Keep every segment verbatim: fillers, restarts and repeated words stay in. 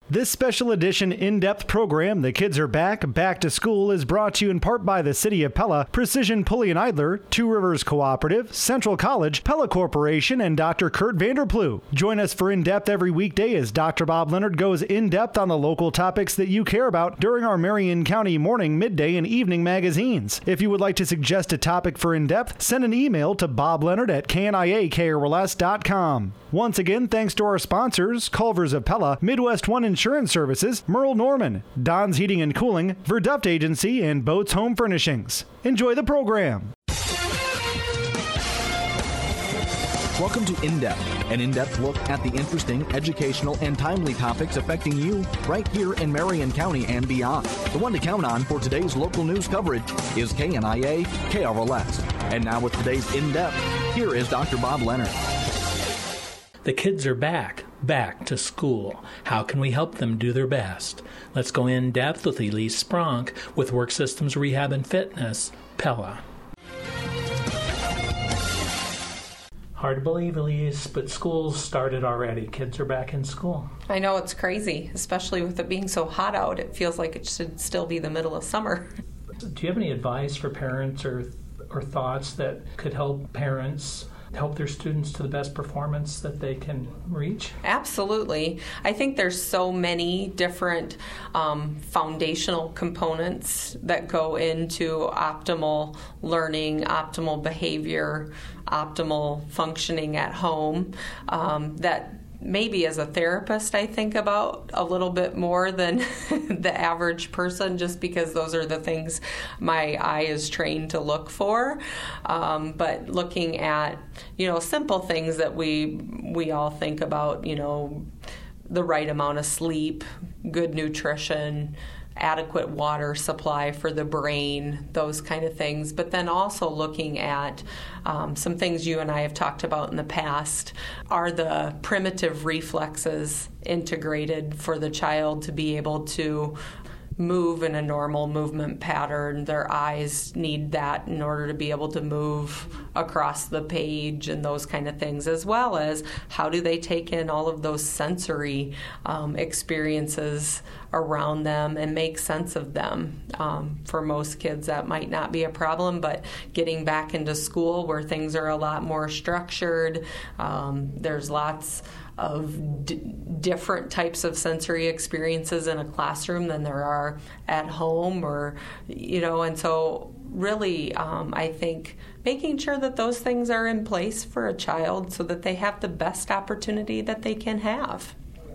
This special edition in-depth program, The Kids Are Back, Back to School, is brought to you in part by the City of Pella, Precision Pulley and Idler, Two Rivers Cooperative, Central College, Pella Corporation, and Doctor Kurt Vanderplu. Join us for In-Depth every weekday as Doctor Bob Leonard goes in-depth on the local topics that you care about during our Marion County morning, midday, and evening magazines. If you would like to suggest a topic for In-Depth, send an email to bob leonard at k n i a k r l s dot com. Once again, thanks to our sponsors, Culver's of Pella, Midwest One Insurance Services, Merle Norman, Don's Heating and Cooling, Verduft Agency, and Boats Home Furnishings. Enjoy the program. Welcome to In-Depth, an in-depth look at the interesting, educational, and timely topics affecting you right here in Marion County and beyond. The one to count on for today's local news coverage is K N I A K R L S. And now with today's In-Depth, here is Doctor Bob Leonard. The kids are back, back to school. How can we help them do their best? Let's go in depth with Elise Spronk with Work Systems Rehab and Fitness, Pella. Hard to believe, Elise, but school's started already. Kids are back in school. I know, it's crazy, especially with it being so hot out. It feels like it should still be the middle of summer. Do you have any advice for parents or or thoughts that could help parents help their students to the best performance that they can reach? Absolutely. I think there's so many different um, foundational components that go into optimal learning, optimal behavior, optimal functioning at home um, that maybe as a therapist I think about a little bit more than the average person, just because those are the things my eye is trained to look for. Um, but looking at, you know, simple things that we we all think about, you know, the right amount of sleep, good nutrition, adequate water supply for the brain, those kind of things. But then also looking at um, some things you and I have talked about in the past. Are the primitive reflexes integrated for the child to be able to move in a normal movement pattern? Their eyes need that in order to be able to move across the page and those kind of things, as well as how do they take in all of those sensory um, experiences around them and make sense of them. Um, for most kids that might not be a problem, but getting back into school where things are a lot more structured, um, there's lots of d- different types of sensory experiences in a classroom than there are at home, or, you know, and so really um, I think making sure that those things are in place for a child so that they have the best opportunity that they can have.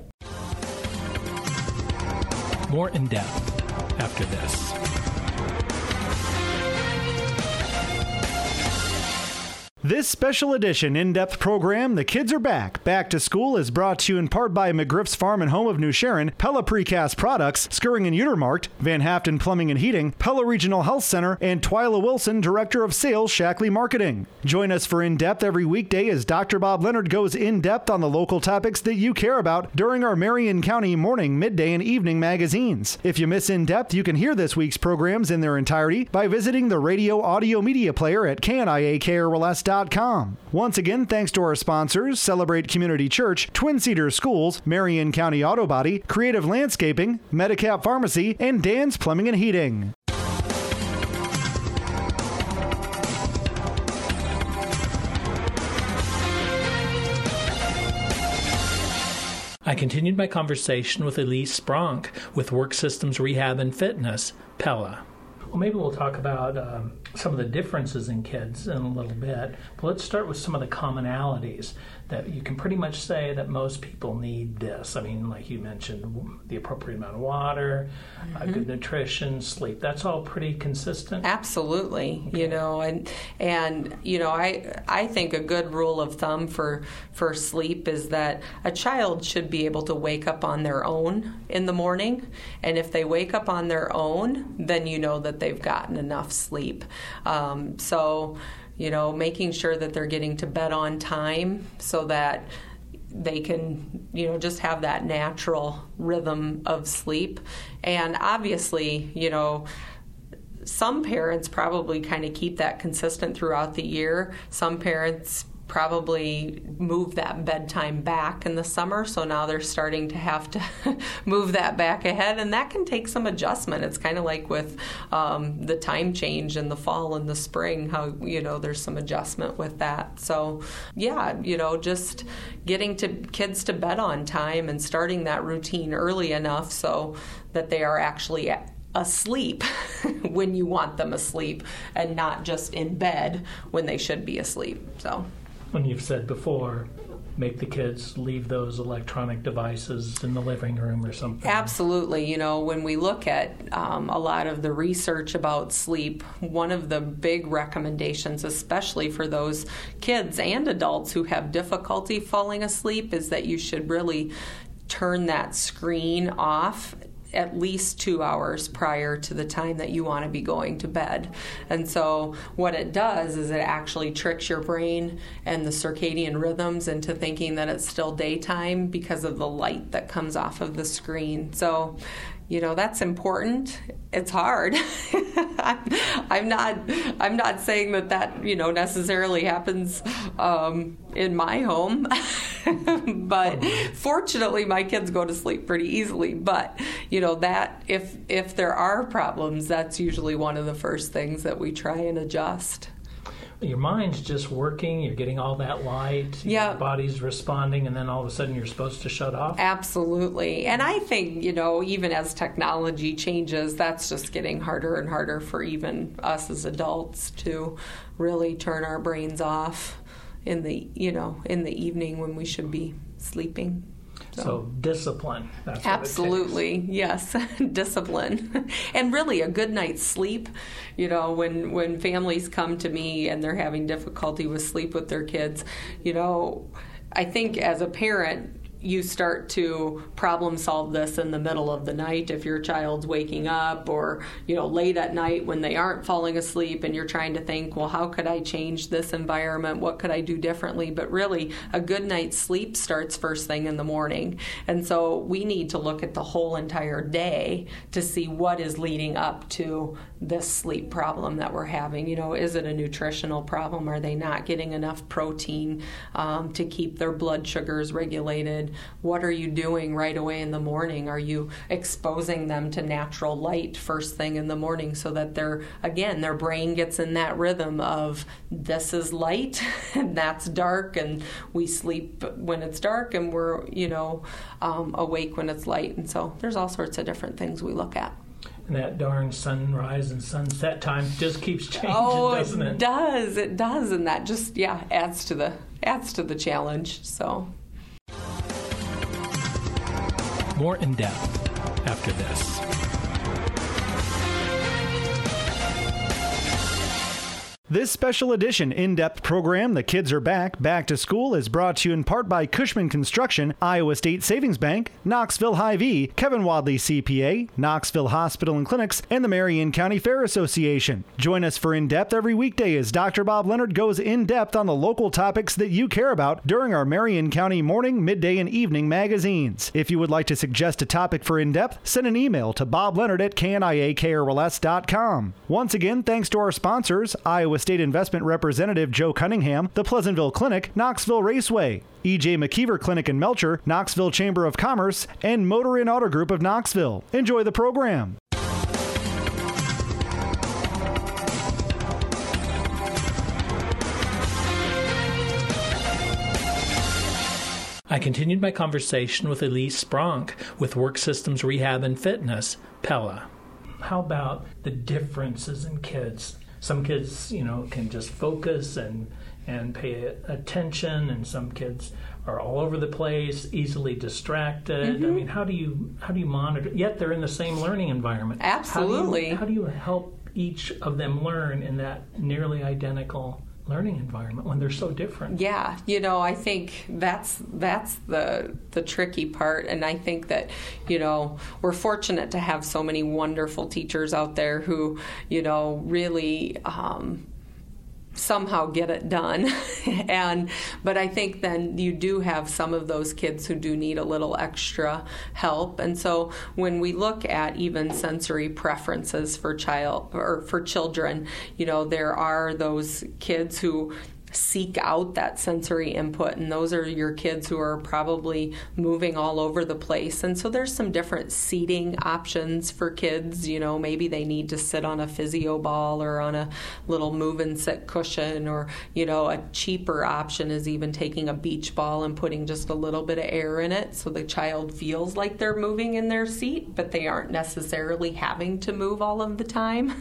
More in depth after this. This special edition in-depth program, The Kids Are Back, Back to School, is brought to you in part by McGriff's Farm and Home of New Sharon, Pella Precast Products, Skirring and Utermarkt, Van Haften Plumbing and Heating, Pella Regional Health Center, and Twyla Wilson, Director of Sales, Shackley Marketing. Join us for In-Depth every weekday as Doctor Bob Leonard goes in-depth on the local topics that you care about during our Marion County morning, midday, and evening magazines. If you miss In-Depth, you can hear this week's programs in their entirety by visiting the radio audio media player at k n i a k r l s dot com. Once again, thanks to our sponsors, Celebrate Community Church, Twin Cedars Schools, Marion County Auto Body, Creative Landscaping, Medicap Pharmacy, and Dan's Plumbing and Heating. I continued my conversation with Elise Spronk with Work Systems Rehab and Fitness, Pella. Well, maybe we'll talk about um, some of the differences in kids in a little bit. But let's start with some of the commonalities that you can pretty much say that most people need this. I mean, like you mentioned, the appropriate amount of water, mm-hmm. uh, good nutrition, sleep. That's all pretty consistent? Absolutely. Okay. You know, and, and you know, I I think a good rule of thumb for, for sleep is that a child should be able to wake up on their own in the morning. And if they wake up on their own, then you know that they've gotten enough sleep. Um, so... You know, making sure that they're getting to bed on time so that they can, you know, just have that natural rhythm of sleep. And obviously, you know, some parents probably kind of keep that consistent throughout the year. Some parents probably move that bedtime back in the summer, so now they're starting to have to move that back ahead, and that can take some adjustment. It's kind of like with um, the time change in the fall and the spring, how, you know, there's some adjustment with that. So yeah, you know, just getting to kids to bed on time and starting that routine early enough so that they are actually at asleep when you want them asleep and not just in bed when they should be asleep. So when you've said before, make the kids leave those electronic devices in the living room or something. Absolutely. You know, when we look at um, a lot of the research about sleep, one of the big recommendations, especially for those kids and adults who have difficulty falling asleep, is that you should really turn that screen off at least two hours prior to the time that you want to be going to bed. And so what it does is it actually tricks your brain and the circadian rhythms into thinking that it's still daytime because of the light that comes off of the screen. So, you know, that's important. It's hard. I'm, I'm not. I'm not saying that that you know necessarily happens um, in my home, but fortunately, my kids go to sleep pretty easily. But you know that if if there are problems, that's usually one of the first things that we try and adjust. Your mind's just working, you're getting all that light, yeah. Your body's responding, and then all of a sudden you're supposed to shut off? Absolutely. And I think, you know, even as technology changes, that's just getting harder and harder for even us as adults to really turn our brains off in the, you know, in the evening when we should be sleeping. So, so discipline. That's absolutely, what it takes. Yes, discipline, and really a good night's sleep. You know, when when families come to me and they're having difficulty with sleep with their kids, you know, I think as a parent, you start to problem solve this in the middle of the night if your child's waking up, or, you know, late at night when they aren't falling asleep and you're trying to think, well, how could I change this environment? What could I do differently? But really, a good night's sleep starts first thing in the morning. And so we need to look at the whole entire day to see what is leading up to this sleep problem that we're having. You know, is it a nutritional problem? Are they not getting enough protein um, to keep their blood sugars regulated? What are you doing right away in the morning? Are you exposing them to natural light first thing in the morning so that they're, again, their brain gets in that rhythm of this is light and that's dark, and we sleep when it's dark and we're, you know, um, awake when it's light. And so there's all sorts of different things we look at. And that darn sunrise and sunset time just keeps changing, oh, doesn't it? It does. It does, and that just yeah adds to the adds to the challenge. So. More in depth after this. This special edition in-depth program, The Kids Are Back, Back to School, is brought to you in part by Cushman Construction, Iowa State Savings Bank, Knoxville Hy-Vee, Kevin Wadley C P A, Knoxville Hospital and Clinics, and the Marion County Fair Association. Join us for In-Depth every weekday as Doctor Bob Leonard goes in-depth on the local topics that you care about during our Marion County morning, midday, and evening magazines. If you would like to suggest a topic for In-Depth, send an email to bobleonard at k n i a k r l s dot com. Once again, thanks to our sponsors, Iowa State Investment Representative Joe Cunningham, the Pleasantville Clinic, Knoxville Raceway, E J McKeever Clinic in Melcher, Knoxville Chamber of Commerce, and Motor Inn Auto Group of Knoxville. Enjoy the program. I continued my conversation with Elise Spronk with Work Systems Rehab and Fitness, Pella. How about the differences in kids? Some kids, you know, can just focus and and pay attention, and some kids are all over the place, easily distracted. Mm-hmm. I mean, how do you how do you monitor? Yet they're in the same learning environment. Absolutely. How do you, how do you help each of them learn in that nearly identical learning environment when they're so different? Yeah, you know, I think that's that's the the tricky part, and I think that, you know, we're fortunate to have so many wonderful teachers out there who, you know, really um, somehow get it done. and but I think then you do have some of those kids who do need a little extra help. And so when we look at even sensory preferences for child or for children, you know, there are those kids who seek out that sensory input, and those are your kids who are probably moving all over the place. And so there's some different seating options for kids. You know, maybe they need to sit on a physio ball or on a little move and sit cushion, or, you know, a cheaper option is even taking a beach ball and putting just a little bit of air in it so the child feels like they're moving in their seat, but they aren't necessarily having to move all of the time.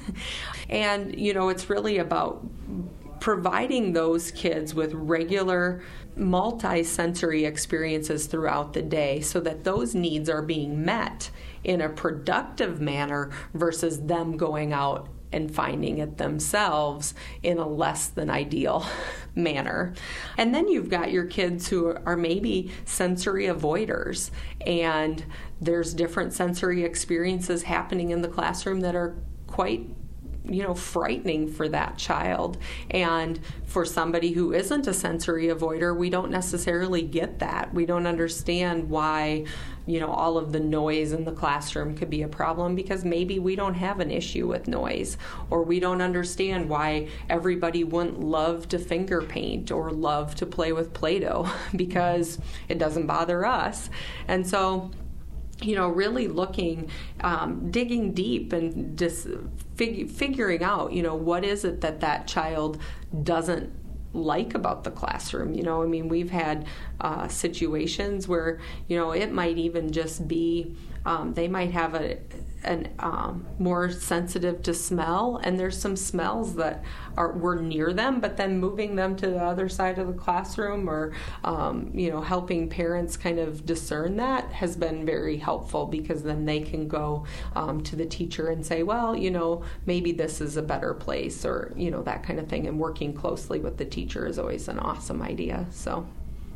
And, you know, it's really about providing those kids with regular multi-sensory experiences throughout the day so that those needs are being met in a productive manner versus them going out and finding it themselves in a less than ideal manner. And then you've got your kids who are maybe sensory avoiders, and there's different sensory experiences happening in the classroom that are quite you know, frightening for that child. And for somebody who isn't a sensory avoider, we don't necessarily get that. We don't understand why, you know, all of the noise in the classroom could be a problem, because maybe we don't have an issue with noise, or we don't understand why everybody wouldn't love to finger paint or love to play with Play-Doh because it doesn't bother us. And so, you know, really looking, um, digging deep and just fig- figuring out, you know, what is it that that child doesn't like about the classroom. You know, I mean, we've had uh, situations where, you know, it might even just be, um, they might have a an um, more sensitive to smell, and there's some smells that are were near them, but then moving them to the other side of the classroom, or um, you know, helping parents kind of discern that has been very helpful, because then they can go um, to the teacher and say, well, you know, maybe this is a better place, or you know, that kind of thing. And working closely with the teacher is always an awesome idea. So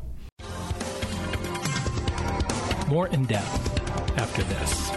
more in depth after this.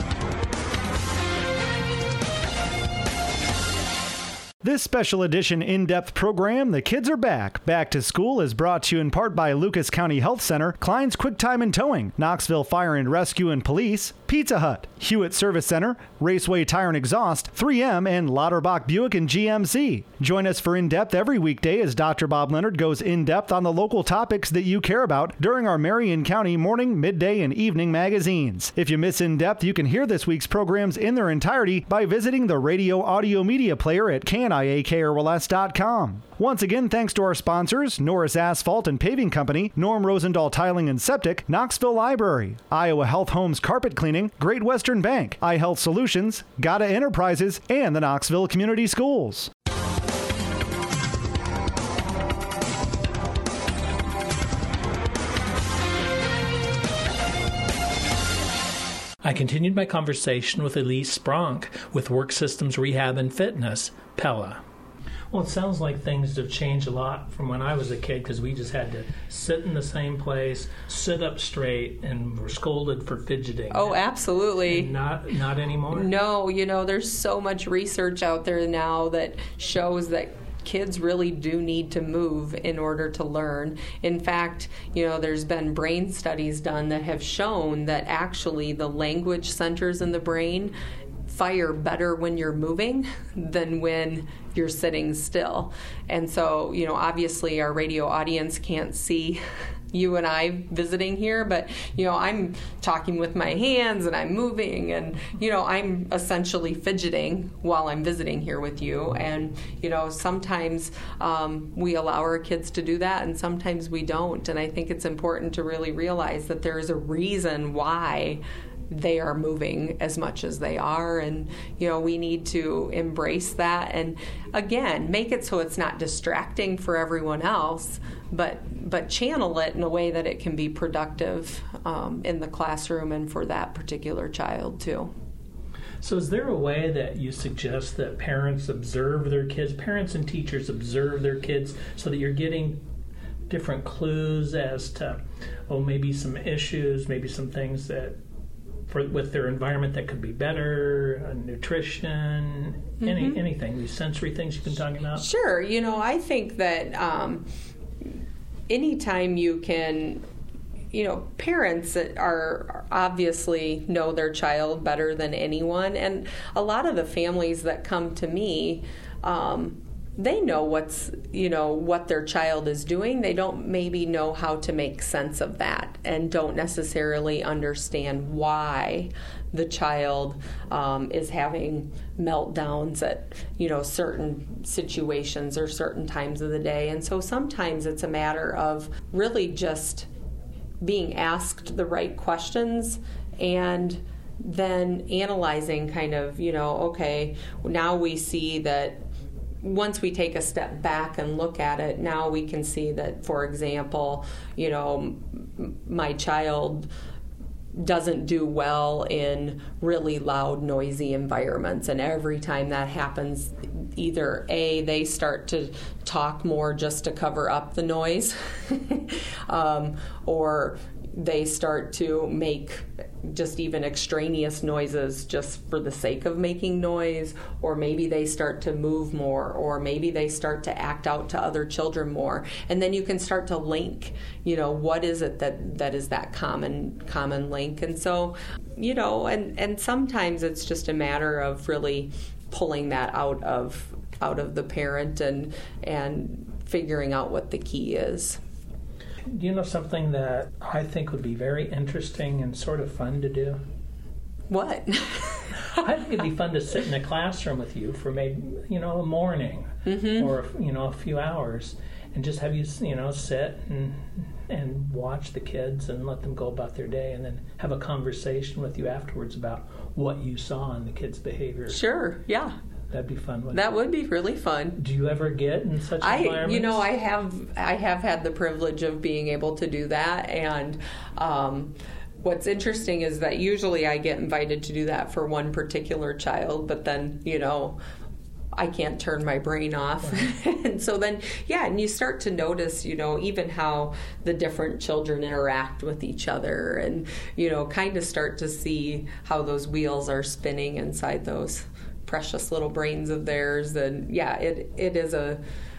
This special edition in-depth program, The Kids Are Back. Back to School, is brought to you in part by Lucas County Health Center, Klein's Quick Time and Towing, Knoxville Fire and Rescue and Police, Pizza Hut, Hewitt Service Center, Raceway Tire and Exhaust, three M, and Lauterbach Buick and G M C. Join us for In-Depth every weekday as Doctor Bob Leonard goes in-depth on the local topics that you care about during our Marion County morning, midday, and evening magazines. If you miss In-Depth, you can hear this week's programs in their entirety by visiting the radio audio media player at can I A K R L S dot com. Once again, thanks to our sponsors, Norris Asphalt and Paving Company, Norm Rosendahl Tiling and Septic, Knoxville Library, Iowa Health Homes Carpet Cleaning, Great Western Bank, iHealth Solutions, Gata Enterprises, and the Knoxville Community Schools. I continued my conversation with Elise Spronk with Work Systems Rehab and Fitness, Pella. Well, it sounds like things have changed a lot from when I was a kid, because we just had to sit in the same place, sit up straight, and were scolded for fidgeting. Oh, absolutely. And not not anymore? No, you know, there's so much research out there now that shows that kids really do need to move in order to learn. In fact, you know, there's been brain studies done that have shown that actually the language centers in the brain fire better when you're moving than when you're sitting still. And so, you know, obviously our radio audience can't see you and I visiting here, but, you know, I'm talking with my hands and I'm moving, and, you know, I'm essentially fidgeting while I'm visiting here with you. And, you know, sometimes um, we allow our kids to do that, and sometimes we don't. And I think it's important to really realize that there is a reason why they are moving as much as they are, and you know, we need to embrace that, and again, make it so it's not distracting for everyone else, but but channel it in a way that it can be productive um, in the classroom and for that particular child too. So is there a way that you suggest that parents observe their kids, parents and teachers observe their kids, so that you're getting different clues as to, oh, maybe some issues, maybe some things that For, with their environment that could be better, uh, nutrition, mm-hmm. any anything, these sensory things you've been talking about? Sure. You know, I think that um, anytime you can, you know, parents are obviously know their child better than anyone. And a lot of the families that come to me, um, they know what's, you know, what their child is doing. They don't maybe know how to make sense of that and don't necessarily understand why the child um, is having meltdowns at, you know, certain situations or certain times of the day. And so sometimes it's a matter of really just being asked the right questions and then analyzing kind of, you know, okay, now we see that once we take a step back and look at it, now we can see that, for example, you know, m- my child doesn't do well in really loud, noisy environments. And every time that happens, either A, they start to talk more just to cover up the noise, um, or they start to make just even extraneous noises just for the sake of making noise, or maybe they start to move more, or maybe they start to act out to other children more. And then you can start to link, you know, what is it that, that is that common common link. And so, you know, and, and sometimes it's just a matter of really pulling that out of out of the parent and and figuring out what the key is. Do you know something that I think would be very interesting and sort of fun to do? What? I think it'd be fun to sit in a classroom with you for maybe, you know, a morning mm-hmm. or, you know, a few hours and just have you, you know, sit and and watch the kids and let them go about their day and then have a conversation with you afterwards about what you saw in the kids' behavior. Sure, yeah. That'd be fun. Wouldn't that it? would be really fun. Do you ever get in such I, environments? You know, I have. I have had the privilege of being able to do that, and um, what's interesting is that usually I get invited to do that for one particular child, but then, you know, I can't turn my brain off. Right. And so then, yeah, and you start to notice, you know, even how the different children interact with each other and, you know, kind of start to see how those wheels are spinning inside those precious little brains of theirs. And yeah, it it is a,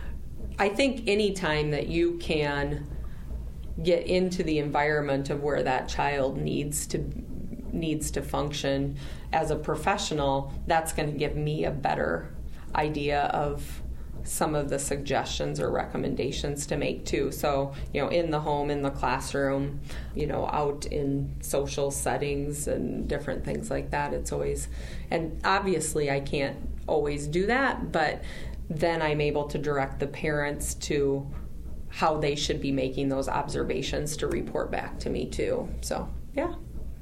I think any time that you can get into the environment of where that child needs to needs to function as a professional, that's going to give me a better idea of some of the suggestions or recommendations to make too. So, you know, in the home, in the classroom, you know, out in social settings and different things like that. It's always, and obviously I can't always do that, but then I'm able to direct the parents to how they should be making those observations to report back to me too. So, yeah.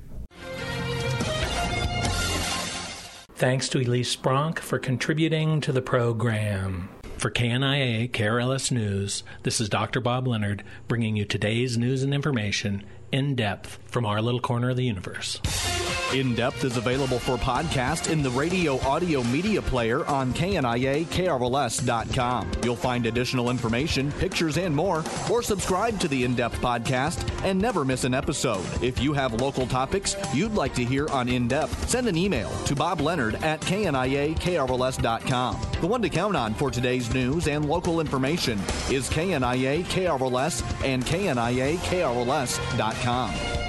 Thanks to Elise Spronk for contributing to the program. For K N I A K R L S News, this is Doctor Bob Leonard bringing you today's news and information in depth from our little corner of the universe. In Depth is available for podcast in the radio audio media player on K N I A K R L S dot com. You'll find additional information, pictures, and more, or subscribe to the In Depth podcast and never miss an episode. If you have local topics you'd like to hear on In Depth, send an email to Bob Leonard at K N I A K R L S dot com. The one to count on for today's news and local information is K N I A K R L S and K N I A K R L S dot com.